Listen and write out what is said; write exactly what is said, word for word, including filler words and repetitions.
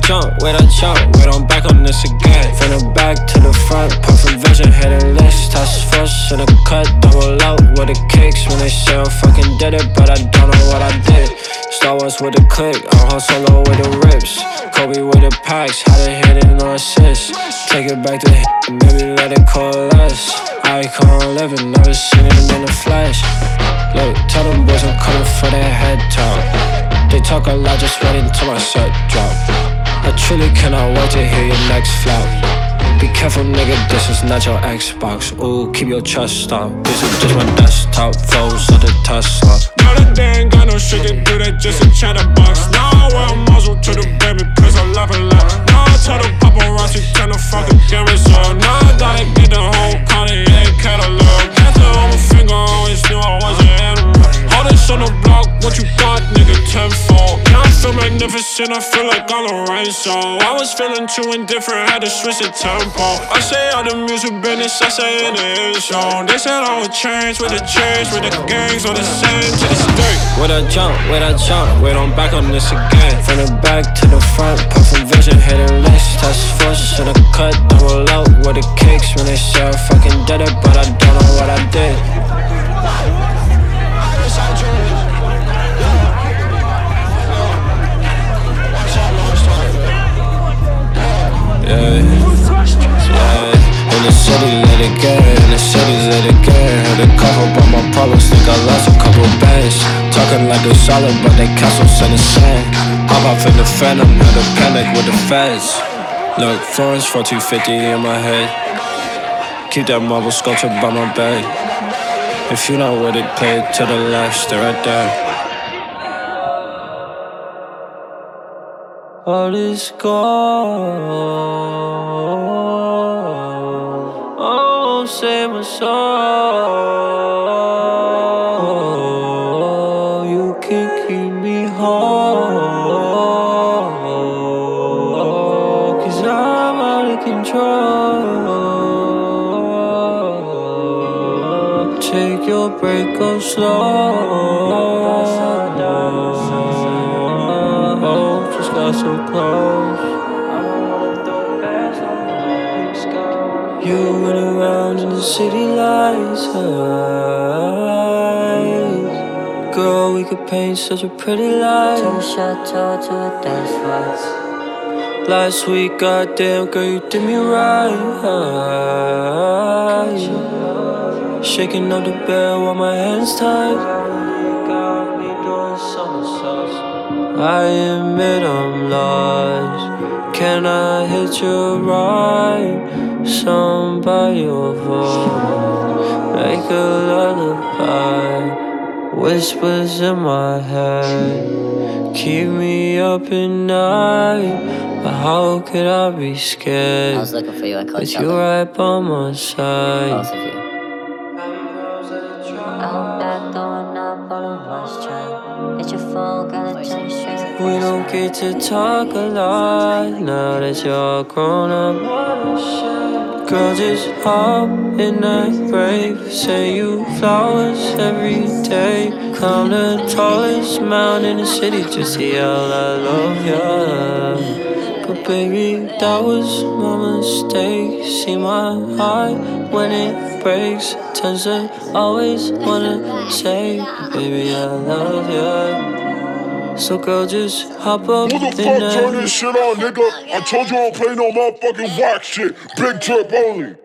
jump, wait I jump, wait I'm back on this again. From the back to the front, perfect vision, hitting list. Task force in the cut, double out with the kicks. When they say I fucking did it, but I don't know what I did. Star Wars with the click, I'm Han Solo with the rips. Kobe with the packs, had it hit it, no assist. Take it back to hit, maybe let it coalesce. Icon living, never seen it in the flesh. Look, tell them boys I'm coming for their head top. They talk a lot, just wait until my set drop. I truly cannot wait to hear your next flop. Be careful nigga, this is not your Xbox. Ooh, keep your trust up. This is just my desktop, flows of the Tesla. Now that they ain't got no shit to do, that just a chatterbox. Now I wear a muzzle to the baby, cause I love it loud. Now I tell the paparazzi, turn the fucking cameras on. Now I gotta get the whole Cartier catalog. After on my finger, I always knew I was an animal. All this on the block, what you got, nigga, tenfold. Now I feel magnificent, I feel like I'm a rain song. I was feeling too indifferent, had to switch the tempo. I say all the music business, I say in the end zone. They said I would change with the change, with the gangs on the same to this day. Wait I jump, wait I jump, wait I'm back on this again. From the back to the front, perfect vision, hitting list. Task force in the cut, double out with the kicks. When they say I fucking did it, but I don't know what I did. Yeah, yeah. In the city, let it get. In the cities, let it get. Heard a couple about my problems, think I lost a couple bands. Talking like they're solid, but they castles in the sand. Hop off in the phantom, had a panic with the feds. Look, Florence for two fifty in my head. Keep that marble sculpture by my bed. If you're not with it, play it to the left, stay right there. All is gone. Oh, save my soul. You can keep me whole, 'cause I'm out of control. Take your break, go slow. So close, you run around in the city lights. Girl, we could paint such a pretty life. Turn a chateau to a dance floor. Last week, goddamn girl, you did me right. Shaking up the bed while my hands tied. Got me doing somersaults. I admit I'm lost. Can I hit you right? Sung by your voice, like a lullaby. Whispers in my head, keep me up at night. But how could I be scared? I was looking for you, I called with you right by my side. Both of you. Out that door, not follow lost child. Hit your phone, gotta change straight. We don't get to talk a lot now that you're grown up. Girl, just hop in that rave. Say you flowers every day. Climb the tallest mountain in the city just to yell I love ya. But baby, that was my mistake. See my heart when it breaks. Turns to always wanna say, baby, I love ya. So girl, just hop up Who the in fuck that. turn this shit on, nigga? I told you I don't play no motherfucking whack shit. Big trip only.